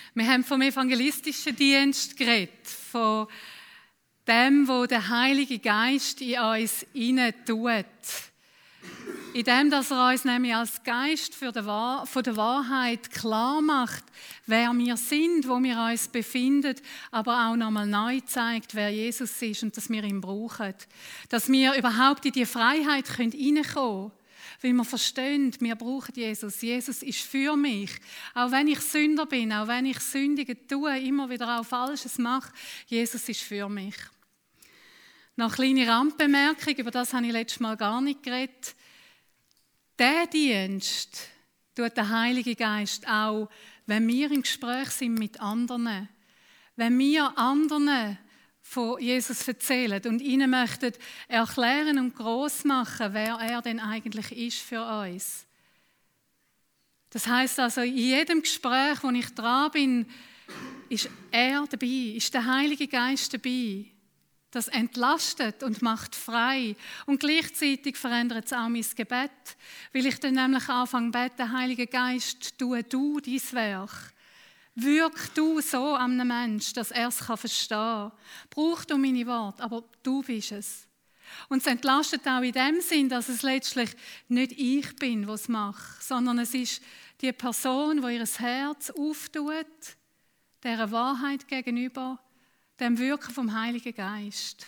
Wir haben vom evangelistischen Dienst geredet, von dem, wo der Heilige Geist in uns hinein tut. In dem, dass er uns nämlich als Geist von der Wahrheit klar macht, wer wir sind, wo wir uns befinden, aber auch nochmal neu zeigt, wer Jesus ist und dass wir ihn brauchen. Dass wir überhaupt in die Freiheit hineinkommen können, weil wir verstehen, wir brauchen Jesus. Jesus ist für mich. Auch wenn ich Sünder bin, auch wenn ich Sündige tue, immer wieder auch Falsches mache, Jesus ist für mich. Noch eine kleine Randbemerkung, über das habe ich letztes Mal gar nicht geredet. Der Dienst tut der Heilige Geist auch, wenn wir im Gespräch sind mit anderen. Wenn wir anderen von Jesus erzählen und ihnen möchten erklären und gross machen, wer er denn eigentlich ist für uns. Das heisst also, in jedem Gespräch, wo ich dran bin, ist er dabei, ist der Heilige Geist dabei. Das entlastet und macht frei. Und gleichzeitig verändert es auch mein Gebet, weil ich dann nämlich anfange zu beten, Heiliger Geist, tue du dein Werk. Wirk du so an einem Menschen, dass er es verstehen kann. Brauch du meine Worte, aber du bist es. Und es entlastet auch in dem Sinn, dass es letztlich nicht ich bin, der es macht, sondern es ist die Person, die ihr Herz auftut, dieser Wahrheit gegenüber, dem Wirken vom Heiligen Geist.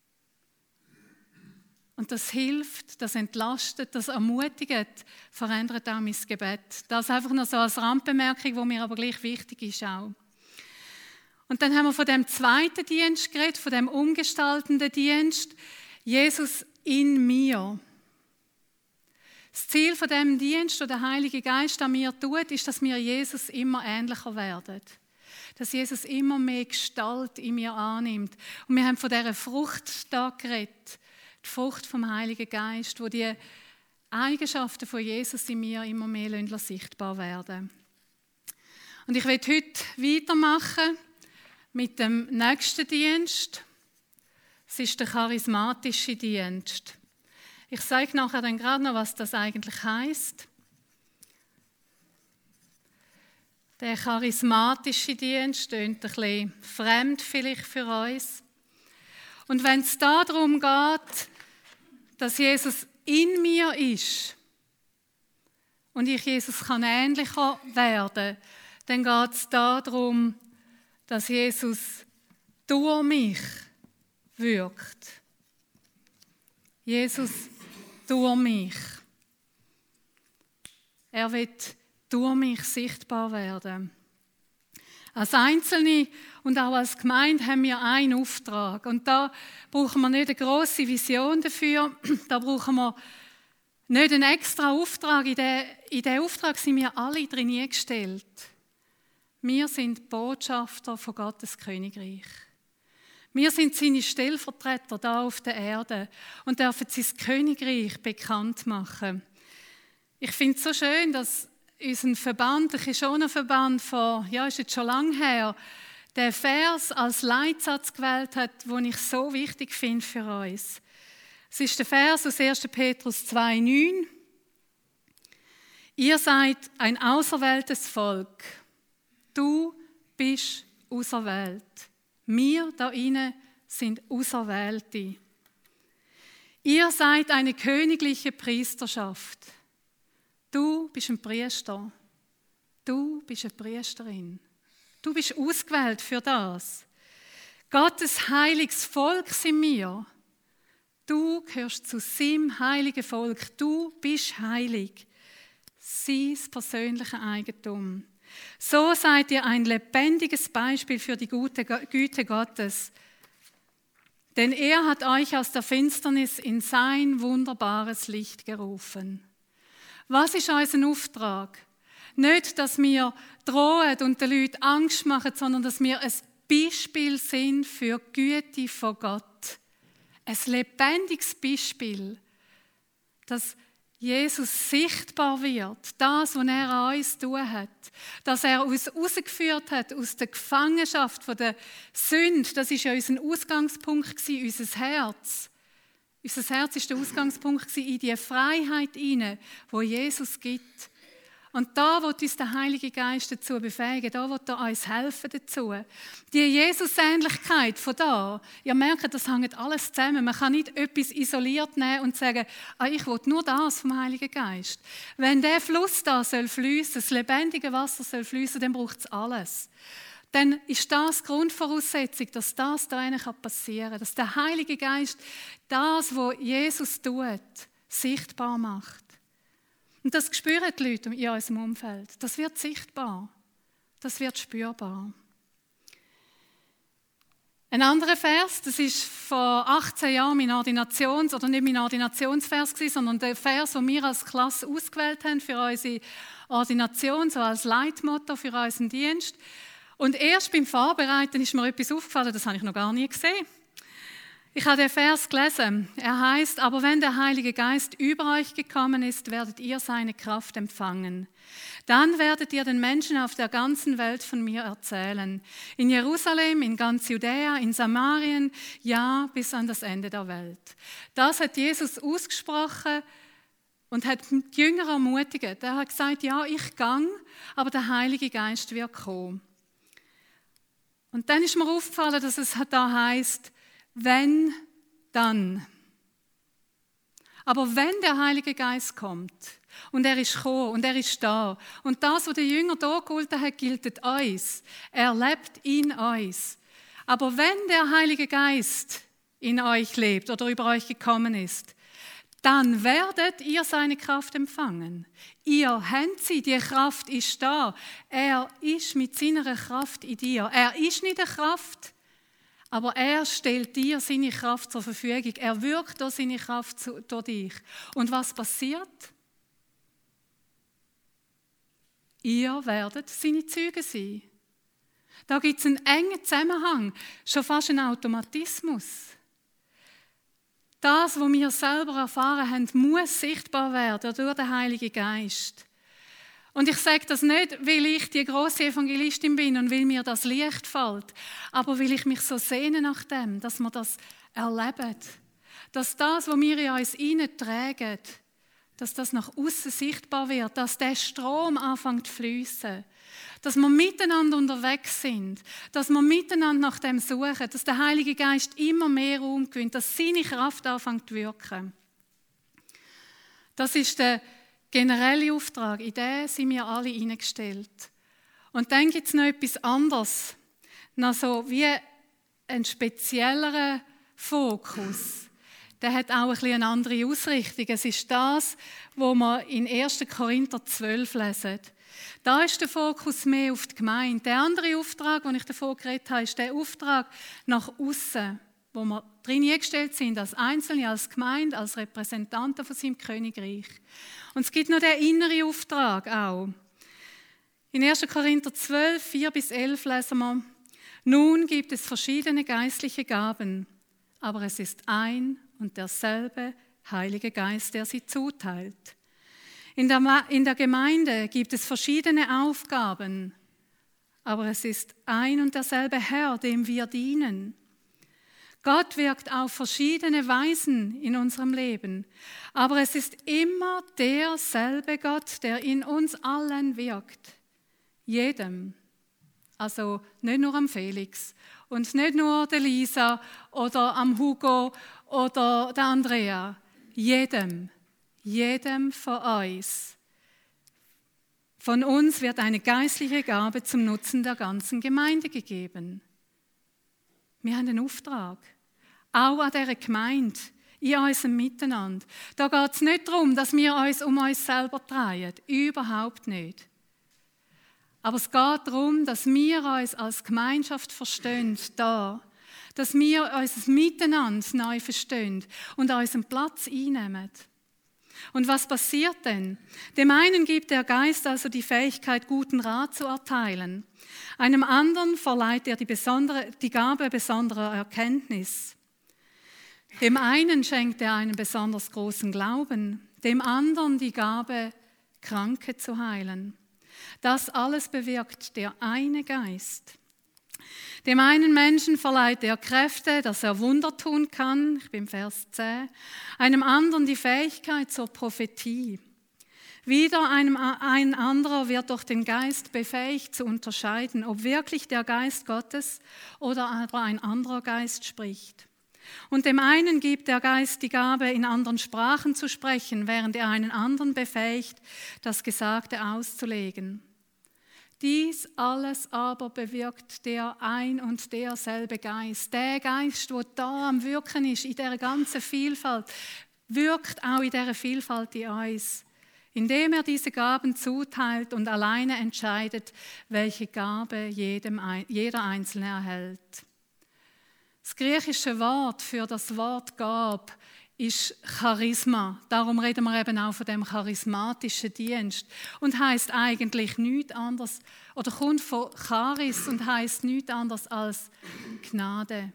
Und das hilft, das entlastet, das ermutigt, verändert auch mein Gebet. Das einfach noch so als Randbemerkung, die mir aber gleich wichtig ist auch. Und dann haben wir von dem zweiten Dienst geredet, von dem umgestaltenden Dienst, Jesus in mir. Das Ziel von dem Dienst, den der Heilige Geist an mir tut, ist, dass wir Jesus immer ähnlicher werden. Dass Jesus immer mehr Gestalt in mir annimmt. Und wir haben von dieser Frucht da geredet. Die Frucht vom Heiligen Geist, wo die Eigenschaften von Jesus in mir immer mehr sichtbar werden. Und ich werde heute weitermachen mit dem nächsten Dienst. Es ist der charismatische Dienst. Ich sage nachher dann gerade noch, was das eigentlich heisst. Der charismatische Dienst klingt ein bisschen fremd vielleicht für uns. Und wenn es darum geht, dass Jesus in mir ist und ich Jesus kann ähnlicher werden, dann geht es darum, dass Jesus durch mich wirkt. Jesus durch mich. Er wird durch mich sichtbar werden. Als Einzelne und auch als Gemeinde haben wir einen Auftrag. Und da brauchen wir nicht eine grosse Vision dafür. Da brauchen wir nicht einen extra Auftrag. In diesen Auftrag sind wir alle drin gestellt. Wir sind Botschafter von Gottes Königreich. Wir sind seine Stellvertreter da auf der Erde und dürfen sein Königreich bekannt machen. Ich finde es so schön, dass unser Verband, der Kishoner-Verband ist jetzt schon lange her, den Vers als Leitsatz gewählt hat, den ich so wichtig finde für uns. Es ist der Vers aus 1. Petrus 2,9. Ihr seid ein auserwähltes Volk. Du bist auserwählt. Wir da innen sind Auserwählte. Ihr seid eine königliche Priesterschaft. Du bist ein Priester. Du bist eine Priesterin. Du bist ausgewählt für das. Gottes heiliges Volk sind wir. Du gehörst zu seinem heiligen Volk. Du bist heilig. Sein persönliches Eigentum. So seid ihr ein lebendiges Beispiel für die Güte Gottes. Denn er hat euch aus der Finsternis in sein wunderbares Licht gerufen. Was ist unser Auftrag? Nicht, dass wir drohen und den Leuten Angst machen, sondern dass wir ein Beispiel sind für die Güte von Gott. Ein lebendiges Beispiel, dass Jesus sichtbar wird, das, was er an uns tun hat, dass er uns herausgeführt hat aus der Gefangenschaft von der Sünde. Das war ja unser Ausgangspunkt, unser Herz. Unser Herz war der Ausgangspunkt in die Freiheit hinein, wo Jesus gibt. Und da wird uns der Heilige Geist dazu befähigen, da wird er uns helfen dazu. Die Jesusähnlichkeit von da, ihr merkt, das hängt alles zusammen. Man kann nicht etwas isoliert nehmen und sagen, ich will nur das vom Heiligen Geist. Wenn der Fluss da soll fließen, das lebendige Wasser soll fließen, dann braucht es alles. Dann ist das die Grundvoraussetzung, dass das da passieren kann, dass der Heilige Geist das, was Jesus tut, sichtbar macht. Und das spüren die Leute in unserem Umfeld. Das wird sichtbar. Das wird spürbar. Ein anderer Vers, das ist vor 18 Jahren mein nicht mein Ordinationsvers gewesen, sondern der Vers, den wir als Klasse ausgewählt haben für unsere Ordination, so als Leitmotto für unseren Dienst. Und erst beim Vorbereiten ist mir etwas aufgefallen, das habe ich noch gar nie gesehen. Ich habe den Vers gelesen. Er heißt: Aber wenn der Heilige Geist über euch gekommen ist, werdet ihr seine Kraft empfangen. Dann werdet ihr den Menschen auf der ganzen Welt von mir erzählen. In Jerusalem, in ganz Judäa, in Samarien, ja, bis an das Ende der Welt. Das hat Jesus ausgesprochen und hat die Jünger ermutigt. Er hat gesagt, ja, ich gehe, aber der Heilige Geist wird kommen. Und dann ist mir aufgefallen, dass es da heißt, wenn, dann. Aber wenn der Heilige Geist kommt und er ist gekommen und er ist da und das, was der Jünger da geholt hat, gilt uns. Er lebt in uns. Aber wenn der Heilige Geist in euch lebt oder über euch gekommen ist, dann werdet ihr seine Kraft empfangen. Ihr habt sie, die Kraft ist da. Er ist mit seiner Kraft in dir. Er ist nicht eine Kraft, aber er stellt dir seine Kraft zur Verfügung. Er wirkt da seine Kraft durch dich. Und was passiert? Ihr werdet seine Zeugen sein. Da gibt es einen engen Zusammenhang, schon fast einen Automatismus. Das, was wir selber erfahren haben, muss sichtbar werden durch den Heiligen Geist. Und ich sage das nicht, weil ich die grosse Evangelistin bin und weil mir das leicht fällt, aber weil ich mich so sehne nach dem, dass wir das erleben. Dass das, was wir in uns hineintragen, dass das nach außen sichtbar wird, dass der Strom anfängt zu fließen. Dass wir miteinander unterwegs sind, dass wir miteinander nach dem suchen, dass der Heilige Geist immer mehr Raum gewinnt, dass seine Kraft anfängt zu wirken. Das ist der generelle Auftrag, in den sind wir alle hineingestellt. Und dann gibt es noch etwas anderes, noch so wie einen spezielleren Fokus. Der hat auch ein bisschen eine andere Ausrichtung. Es ist das, was wir in 1. Korinther 12 lesen. Da ist der Fokus mehr auf die Gemeinde. Der andere Auftrag, den ich davon geredet habe, ist der Auftrag nach außen, wo wir drin eingestellt sind, als Einzelne, als Gemeinde, als Repräsentanten von seinem Königreich. Und es gibt noch den inneren Auftrag auch. In 1. Korinther 12, 4-11 lesen wir: Nun gibt es verschiedene geistliche Gaben, aber es ist ein und derselbe Heilige Geist, der sie zuteilt. In der Gemeinde gibt es verschiedene Aufgaben, aber es ist ein und derselbe Herr, dem wir dienen. Gott wirkt auf verschiedene Weisen in unserem Leben, aber es ist immer derselbe Gott, der in uns allen wirkt. Jedem. Also nicht nur am Felix und nicht nur der Lisa oder am Hugo oder der Andrea. Jedem von uns. Von uns wird eine geistliche Gabe zum Nutzen der ganzen Gemeinde gegeben. Wir haben einen Auftrag, auch an dieser Gemeinde, in unserem Miteinander. Da geht es nicht darum, dass wir uns um uns selber drehen, überhaupt nicht. Aber es geht darum, dass wir uns als Gemeinschaft verstehen, da. Dass wir unser Miteinander neu verstehen und unseren Platz einnehmen. Und was passiert denn? Dem einen gibt der Geist also die Fähigkeit, guten Rat zu erteilen. Einem anderen verleiht er die Gabe besonderer Erkenntnis. Dem einen schenkt er einen besonders großen Glauben, dem anderen die Gabe, Kranke zu heilen. Das alles bewirkt der eine Geist. Dem einen Menschen verleiht er Kräfte, dass er Wunder tun kann, ich bin Vers 10, einem anderen die Fähigkeit zur Prophetie. Wieder ein anderer wird durch den Geist befähigt zu unterscheiden, ob wirklich der Geist Gottes oder ein anderer Geist spricht. Und dem einen gibt der Geist die Gabe, in anderen Sprachen zu sprechen, während er einen anderen befähigt, das Gesagte auszulegen. Dies alles aber bewirkt der ein und derselbe Geist. Der Geist, der da am Wirken ist, in dieser ganzen Vielfalt, wirkt auch in dieser Vielfalt in uns, indem er diese Gaben zuteilt und alleine entscheidet, welche Gabe jeder Einzelne erhält. Das griechische Wort für das Wort Gabe ist Charisma. Darum reden wir eben auch von dem charismatischen Dienst. Und heisst eigentlich nichts anderes, oder kommt von Charis und heisst nichts anderes als Gnade.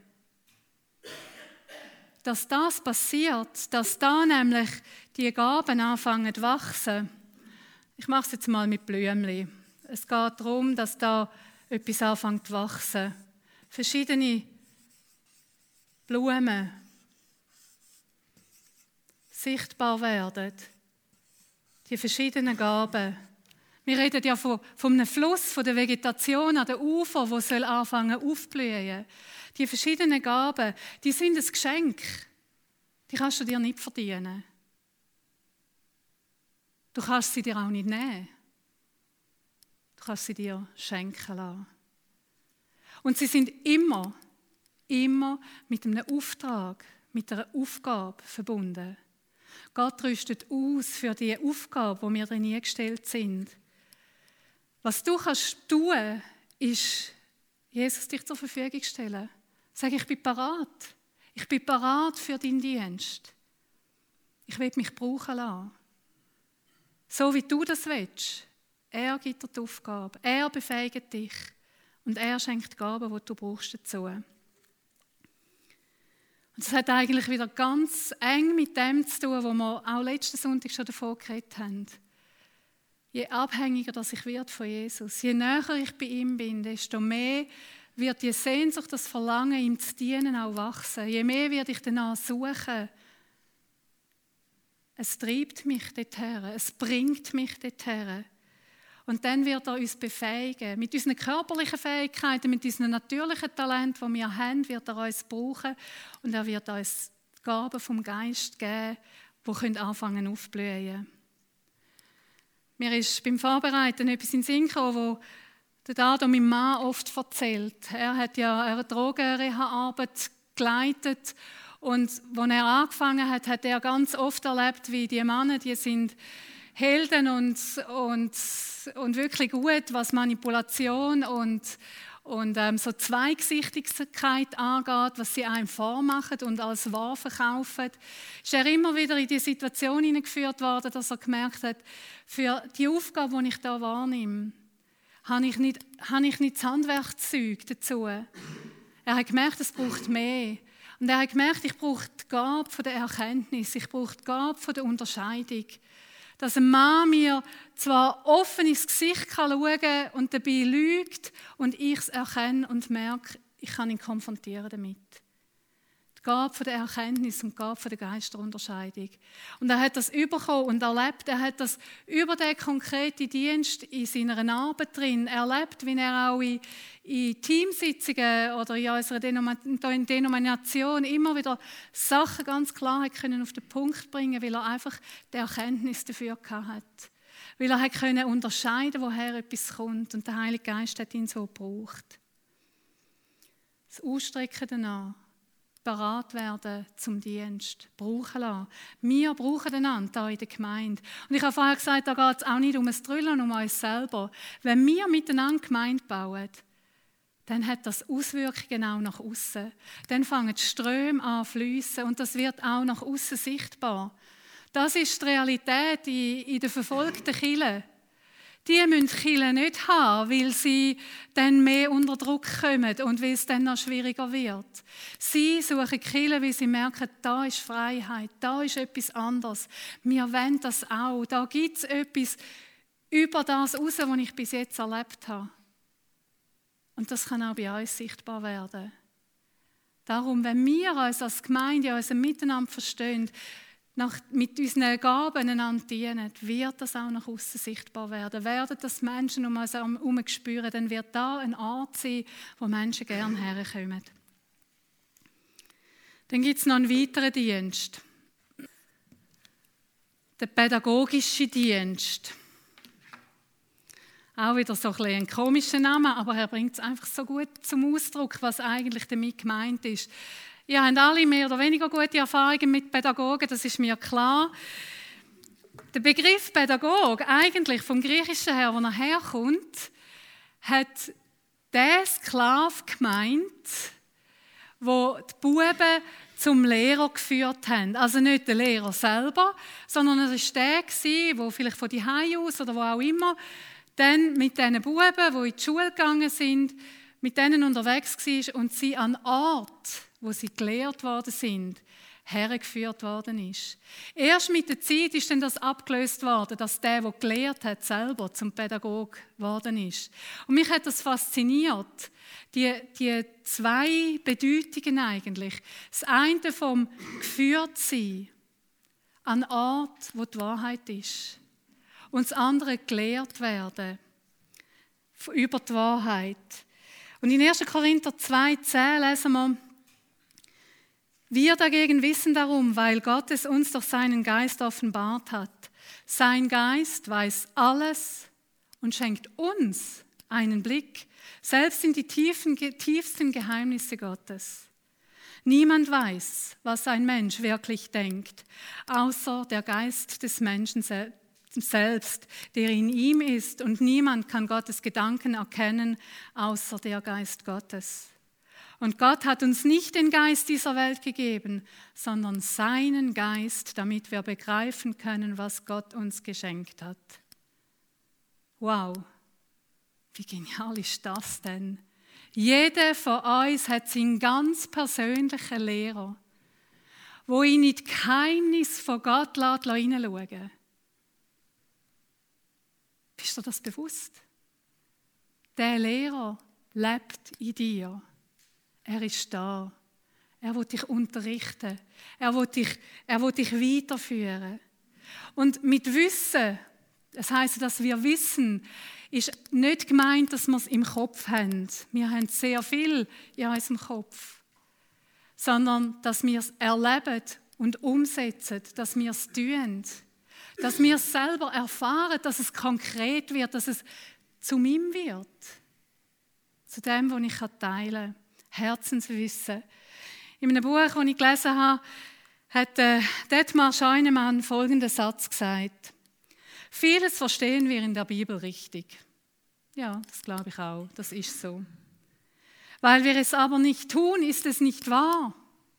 Dass das passiert, dass da nämlich die Gaben anfangen zu wachsen. Ich mache es jetzt mal mit Blümchen. Es geht darum, dass da etwas anfängt zu wachsen. Verschiedene Blumen sichtbar werden. Die verschiedenen Gaben. Wir reden ja von einem Fluss, von der Vegetation an den Ufern, wo soll anfangen aufblühen. Die verschiedenen Gaben, die sind ein Geschenk. Die kannst du dir nicht verdienen. Du kannst sie dir auch nicht nehmen. Du kannst sie dir schenken lassen. Und sie sind immer mit einem Auftrag, mit einer Aufgabe verbunden. Gott rüstet aus für die Aufgabe, wo wir drin eingestellt sind. Was du kannst tun, ist, Jesus dich zur Verfügung stellen. Sag, ich bin parat. Ich bin parat für deinen Dienst. Ich will mich brauchen lassen. So wie du das willst. Er gibt dir die Aufgabe. Er befähigt dich. Und er schenkt die Gaben, die du brauchst dazu. Und das hat eigentlich wieder ganz eng mit dem zu tun, wo wir auch letzten Sonntag schon davon geredet haben. Je abhängiger dass ich werde von Jesus, je näher ich bei ihm bin, desto mehr wird die Sehnsucht, das Verlangen, ihm zu dienen, auch wachsen. Je mehr werde ich danach suchen. Es treibt mich dorthin, es bringt mich dorthin. Und dann wird er uns befähigen. Mit unseren körperlichen Fähigkeiten, mit unseren natürlichen Talenten, die wir haben, wird er uns brauchen. Und er wird uns die Gaben vom Geist geben, die anfangen aufzublühen. Mir ist beim Vorbereiten etwas in den Sinn gekommen, wo der Dado, mein Mann, oft erzählt. Er hat ja eine Drogenreha-Arbeit geleitet. Und als er angefangen hat, hat er ganz oft erlebt, wie die Männer, die sind Helden und wirklich gut, was Manipulation und so Zweigsichtigkeit angeht, was sie einem vormachen und als wahr verkaufen. Ist er immer wieder in die Situation hineingeführt worden, dass er gemerkt hat, für die Aufgabe, die ich da wahrnehme, habe ich nicht das Handwerkszeug dazu. Er hat gemerkt, es braucht mehr. Und er hat gemerkt, ich brauche die Gabe der Erkenntnis, ich brauche die Gabe der Unterscheidung. Dass ein Mann mir zwar offen ins Gesicht schauen kann und dabei lügt und ich es erkenne und merke, ich kann ihn konfrontieren damit. Die Gabe der Erkenntnis und die Gabe der Geisterunterscheidung. Und er hat das bekommen und erlebt, er hat das über den konkreten Dienst in seiner Arbeit drin erlebt, wie er auch in Teamsitzungen oder in unserer Denomination immer wieder Sachen ganz klar auf den Punkt bringen konnte, weil er einfach die Erkenntnis dafür hatte. Weil er unterscheiden konnte, woher etwas kommt. Und der Heilige Geist hat ihn so gebraucht. Das Ausstrecken danach. Bereit werden zum Dienst, brauchen lassen. Wir brauchen einander hier in der Gemeinde. Und ich habe vorher gesagt, da geht es auch nicht um ein Trüllen, um uns selber. Wenn wir miteinander Gemeinde bauen, dann hat das Auswirkungen auch nach außen. Dann fangen die Ströme an zu fliessen und das wird auch nach außen sichtbar. Das ist die Realität in der verfolgten Kirche. Die müssen die Kirche nicht haben, weil sie dann mehr unter Druck kommen und weil es dann noch schwieriger wird. Sie suchen die Kirche, weil sie merken, da ist Freiheit, da ist etwas anderes. Wir wollen das auch. Da gibt es etwas über das raus, was ich bis jetzt erlebt habe. Und das kann auch bei uns sichtbar werden. Darum, wenn wir uns als Gemeinde in unserem Miteinander verstehen, mit unseren Gaben einander dienen, wird das auch nach außen sichtbar werden. Werden das Menschen um uns herum spüren, dann wird da ein Ort sein, wo Menschen gerne herkommen. Dann gibt es noch einen weiteren Dienst. Der pädagogische Dienst. Auch wieder so ein komischer Name, aber er bringt es einfach so gut zum Ausdruck, was eigentlich damit gemeint ist. Ihr habt alle mehr oder weniger gute Erfahrungen mit Pädagogen, das ist mir klar. Der Begriff Pädagog, eigentlich vom Griechischen her, wo er herkommt, hat der Sklave gemeint, wo die Buben zum Lehrer geführt haben. Also nicht der Lehrer selber, sondern es war der, der vielleicht von die Hause aus oder wo auch immer, dann mit diesen Buben, die in die Schule gegangen sind, mit denen unterwegs war und sie an Ort, wo sie gelehrt worden sind, hergeführt worden ist. Erst mit der Zeit ist dann das abgelöst worden, dass der gelehrt hat, selber zum Pädagog geworden ist. Und mich hat das fasziniert, die zwei Bedeutungen eigentlich. Das eine vom geführt sein an Ort, wo die Wahrheit ist. Und das andere gelehrt werden über die Wahrheit. Und in 1. Korinther 2,10 lesen wir: Wir dagegen wissen darum, weil Gott es uns durch seinen Geist offenbart hat. Sein Geist weiß alles und schenkt uns einen Blick, selbst in die tiefsten Geheimnisse Gottes. Niemand weiß, was ein Mensch wirklich denkt, außer der Geist des Menschen selbst, der in ihm ist, und niemand kann Gottes Gedanken erkennen, außer der Geist Gottes. Und Gott hat uns nicht den Geist dieser Welt gegeben, sondern seinen Geist, damit wir begreifen können, was Gott uns geschenkt hat. Wow, wie genial ist das denn? Jeder von uns hat seinen ganz persönlichen Lehrer, der ihn in die Geheimnisse von Gott hineinschauen lässt. Bist dir das bewusst? Der Lehrer lebt in dir. Er ist da. Er will dich unterrichten. Er will dich weiterführen. Und mit Wissen, das heisst, dass wir wissen, ist nicht gemeint, dass wir es im Kopf haben. Wir haben sehr viel in unserem Kopf. Sondern, dass wir es erleben und umsetzen, dass wir es tun. Dass wir es selber erfahren, dass es konkret wird, dass es zu ihm wird. Zu dem, was ich teilen kann. Herzenswissen. In einem Buch, das ich gelesen habe, hat Detmar Scheunemann folgenden Satz gesagt: Vieles verstehen wir in der Bibel richtig. Ja, das glaube ich auch, das ist so. Weil wir es aber nicht tun, ist es nicht wahr.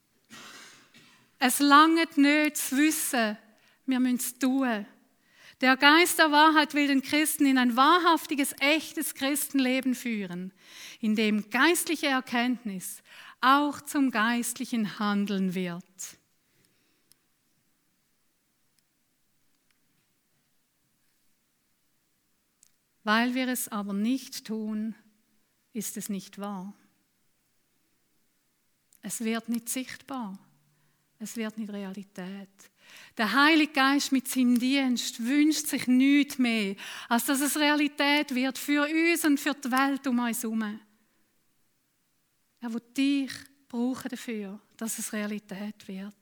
Es langt nicht zu wissen, wir müssen es tun. Der Geist der Wahrheit will den Christen in ein wahrhaftiges, echtes Christenleben führen, in dem geistliche Erkenntnis auch zum geistlichen Handeln wird. Weil wir es aber nicht tun, ist es nicht wahr. Es wird nicht sichtbar. Es wird nicht Realität. Der Heilige Geist mit seinem Dienst wünscht sich nichts mehr, als dass es Realität wird für uns und für die Welt um uns herum. Er will dich brauchen dafür, dass es Realität wird.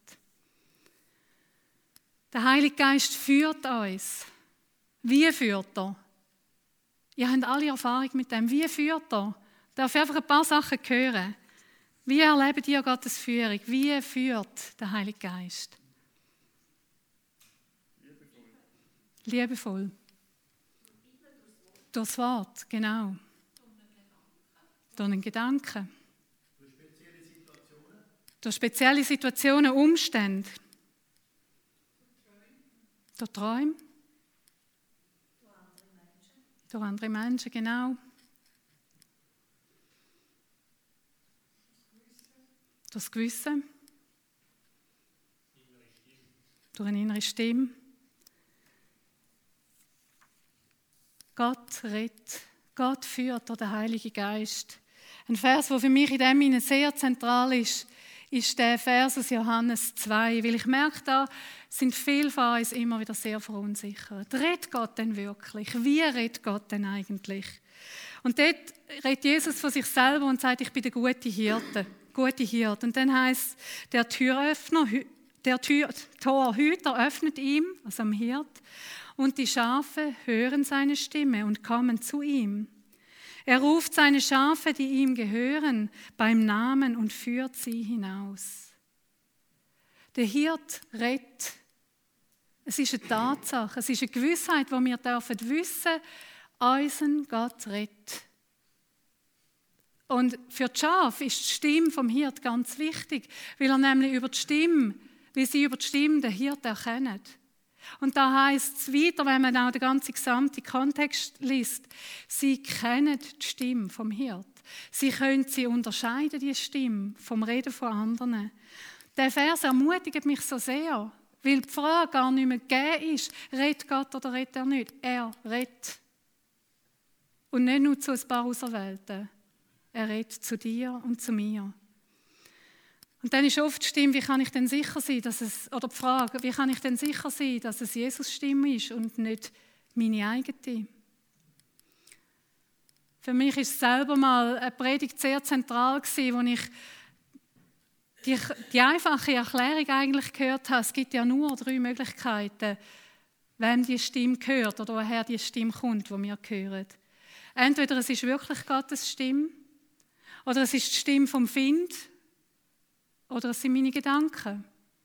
Der Heilige Geist führt uns. Wie führt er? Ihr habt alle Erfahrung mit dem. Wie führt er? Ich darf einfach ein paar Sachen hören. Wie erlebt ihr Gottes Führung? Wie führt der Heilige Geist? Liebevoll. Durchs Wort, genau. Durch einen Gedanken. Durch spezielle Situationen, Umstände. Durch Träume. Durch andere Menschen, genau. Durch das Gewissen. Durch eine innere Stimme. Gott redet, Gott führt durch den Heiligen Geist. Ein Vers, der für mich in dem Sinne sehr zentral ist, ist der Vers aus Johannes 2, weil ich merke, da sind viele von uns immer wieder sehr verunsichert. Redet Gott denn wirklich? Wie redet Gott denn eigentlich? Und dort redet Jesus von sich selber und sagt, ich bin der gute Hirte. Und dann heisst der Torhüter öffnet ihm, also am Hirt, und die Schafe hören seine Stimme und kommen zu ihm. Er ruft seine Schafe, die ihm gehören, beim Namen und führt sie hinaus. Der Hirt redet. Es ist eine Tatsache, es ist eine Gewissheit, die wir dürfen wissen, unser Gott redet. Und für die Schafe ist die Stimme vom Hirt ganz wichtig, weil sie über die Stimme den Hirt erkennen. Und da heisst es weiter, wenn man auch den ganzen gesamten Kontext liest, sie kennen die Stimme vom Hirt. Sie können sie unterscheiden, die Stimme, vom Reden von anderen. Der Vers ermutigt mich so sehr, weil die Frage gar nicht mehr gegeben ist, redet Gott oder redet er nicht? Er redet. Und nicht nur zu ein paar Auserwählten. Er redet zu dir und zu mir. Und dann ist oft die Stimme, wie kann ich denn sicher sein, oder die Frage, wie kann ich denn sicher sein, dass es Jesus' Stimme ist und nicht meine eigene? Für mich ist selber mal eine Predigt sehr zentral gewesen, wo ich die einfache Erklärung eigentlich gehört habe. Es gibt ja nur 3 Möglichkeiten, wem die Stimme gehört oder woher die Stimme kommt, die wir hören. Entweder es ist wirklich Gottes Stimme, oder es ist die Stimme vom Find, oder es sind meine Gedanken.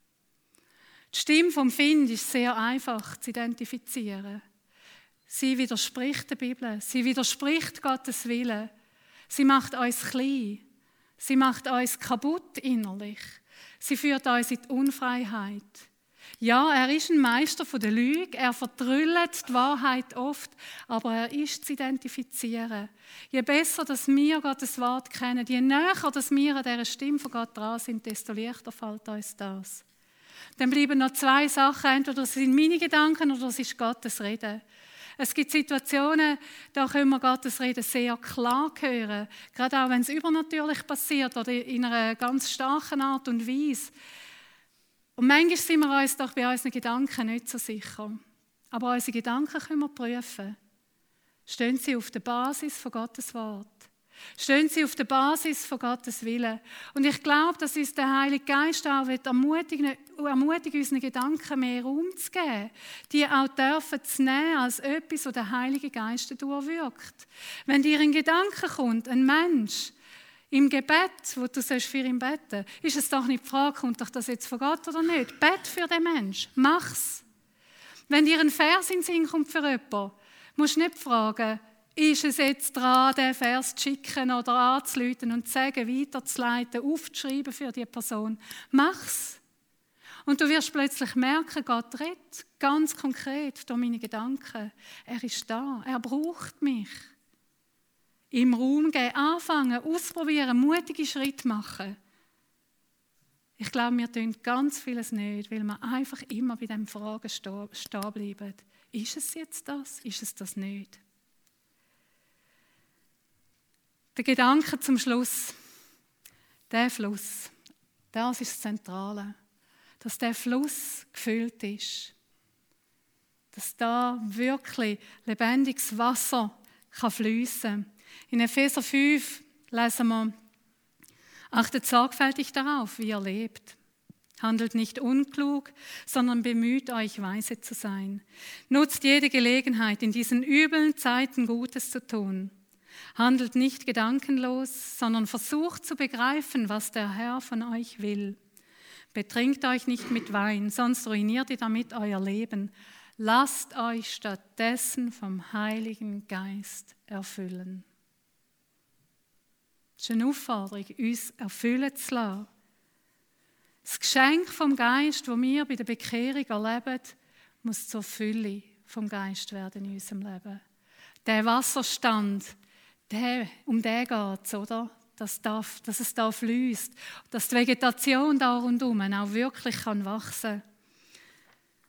Die Stimme vom Find ist sehr einfach zu identifizieren. Sie widerspricht der Bibel, sie widerspricht Gottes Willen. Sie macht uns klein, sie macht uns kaputt innerlich. Sie führt uns in die Unfreiheit. Ja, er ist ein Meister von der Lüge, er vertrüllt die Wahrheit oft, aber er ist zu identifizieren. Je besser, dass wir Gottes Wort kennen, je näher, dass wir an dieser Stimme von Gott dran sind, desto leichter fällt uns das. Dann bleiben noch 2 Sachen, entweder es sind meine Gedanken oder es ist Gottes Reden. Es gibt Situationen, da können wir Gottes Reden sehr klar hören, gerade auch wenn es übernatürlich passiert oder in einer ganz starken Art und Weise. Und manchmal sind wir uns doch bei unseren Gedanken nicht so sicher. Aber unsere Gedanken können wir prüfen. Stehen sie auf der Basis von Gottes Wort? Stehen sie auf der Basis von Gottes Willen? Und ich glaube, dass uns der Heilige Geist auch ermutigen, unseren Gedanken mehr Raum zu geben, die auch dürfen zu nehmen als etwas, was der Heilige Geist durchwirkt. Wenn dir ein Gedanke kommt, ein Mensch, im Gebet, wo du für ihn beten sollst, ist es doch nicht die Frage, kommt doch das jetzt von Gott oder nicht? Bet für den Menschen, mach's. Wenn dir ein Vers in den Sinn kommt für jemanden, musst du nicht fragen, ist es jetzt dran, den Vers zu schicken oder anzuleiten und zu sagen, weiterzuleiten, aufzuschreiben für die Person. Mach's. Und du wirst plötzlich merken, Gott redet ganz konkret durch meine Gedanken. Er ist da, er braucht mich. Im Raum gehen, anfangen, ausprobieren, mutige Schritte machen. Ich glaube, wir tun ganz vieles nicht, weil wir einfach immer bei diesen Fragen stehen bleiben. Ist es jetzt das? Ist es das nicht? Der Gedanke zum Schluss, der Fluss, das ist das Zentrale. Dass der Fluss gefüllt ist. Dass da wirklich lebendiges Wasser fließen kann. In Epheser 5 lesen wir, achtet sorgfältig darauf, wie ihr lebt. Handelt nicht unklug, sondern bemüht euch, weise zu sein. Nutzt jede Gelegenheit, in diesen üblen Zeiten Gutes zu tun. Handelt nicht gedankenlos, sondern versucht zu begreifen, was der Herr von euch will. Betrinkt euch nicht mit Wein, sonst ruiniert ihr damit euer Leben. Lasst euch stattdessen vom Heiligen Geist erfüllen. Das ist eine Aufforderung, uns erfüllen zu lassen. Das Geschenk vom Geist, das wir bei der Bekehrung erleben, muss zur Fülle vom Geist werden in unserem Leben. Der Wasserstand, um den geht es, oder? Dass es da fließt, dass die Vegetation da rundherum auch wirklich wachsen kann.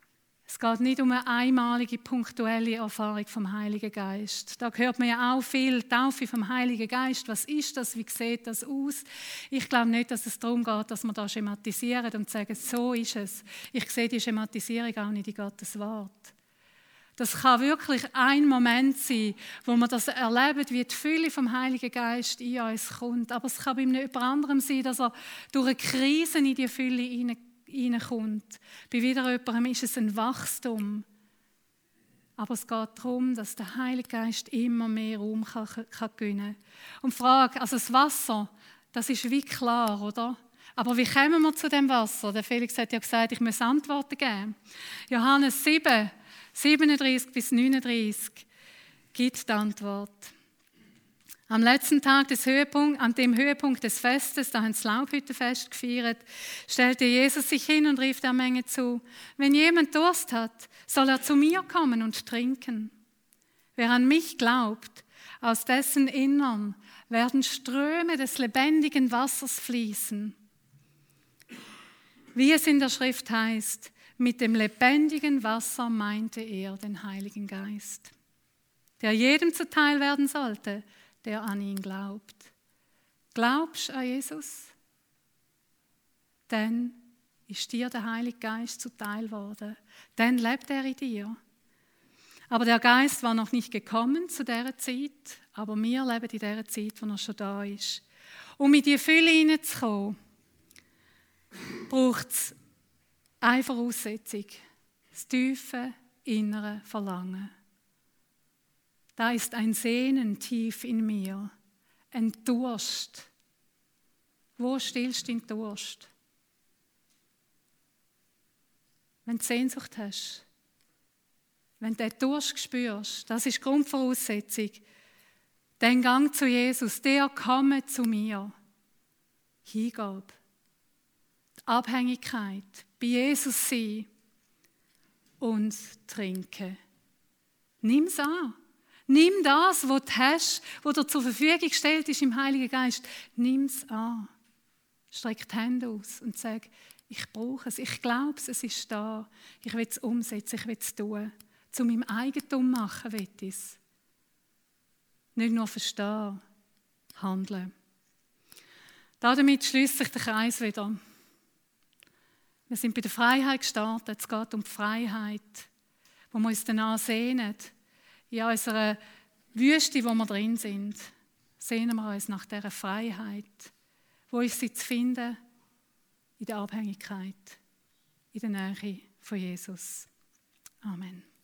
Es geht nicht um eine einmalige, punktuelle Erfahrung vom Heiligen Geist. Da hört man ja auch viel, Taufe vom Heiligen Geist. Was ist das? Wie sieht das aus? Ich glaube nicht, dass es darum geht, dass wir da schematisieren und sagen, so ist es. Ich sehe die Schematisierung auch nicht in Gottes Wort. Das kann wirklich ein Moment sein, wo wir das erleben, wie die Fülle vom Heiligen Geist in uns kommt. Aber es kann bei jemand anderem sein, dass er durch eine Krise in die Fülle hineinkommt. Bei wieder jemandem ist es ein Wachstum. Aber es geht darum, dass der Heilige Geist immer mehr Raum kann gewinnen kann. Und die Frage, also das Wasser, das ist wie klar, oder? Aber wie kommen wir zu dem Wasser? Der Felix hat ja gesagt, ich muss Antworten geben. Johannes 7, 37 bis 39 gibt die Antwort. Am letzten Tag an dem Höhepunkt des Festes, da haben sie das Laubhüttenfest gefeiert, stellte Jesus sich hin und rief der Menge zu: Wenn jemand Durst hat, soll er zu mir kommen und trinken. Wer an mich glaubt, aus dessen Innern werden Ströme des lebendigen Wassers fließen. Wie es in der Schrift heißt, mit dem lebendigen Wasser meinte er den Heiligen Geist, der jedem zuteil werden sollte, der an ihn glaubt. Glaubst du an Jesus? Dann ist dir der Heilige Geist zuteil worden. Dann lebt er in dir. Aber der Geist war noch nicht gekommen zu dieser Zeit, aber wir leben in dieser Zeit, wo er schon da ist. Um in die Fülle hineinzukommen, braucht es eine Voraussetzung: das tiefe innere Verlangen. Da ist ein Sehnen tief in mir, ein Durst. Wo stillst du deinen Durst? Wenn du Sehnsucht hast, wenn du den Durst spürst, das ist die Grundvoraussetzung. Den Gang zu Jesus, der komme zu mir. Hingabe, die Abhängigkeit, bei Jesus sein und trinken. Nimm es an. Nimm das, was du hast, was dir zur Verfügung gestellt ist im Heiligen Geist. Nimm es an. Streck die Hände aus und sag: Ich brauche es, ich glaube es, es ist da. Ich will es umsetzen, ich will es tun. Zu meinem Eigentum machen will ich es. Nicht nur verstehen, handeln. Damit schließt sich der Kreis wieder. Wir sind bei der Freiheit gestartet. Es geht um die Freiheit, wo wir uns danach sehnen. In unserer Wüste, wo wir drin sind, sehnen wir uns nach dieser Freiheit. Wo ist sie zu finden? In der Abhängigkeit, in der Nähe von Jesus. Amen.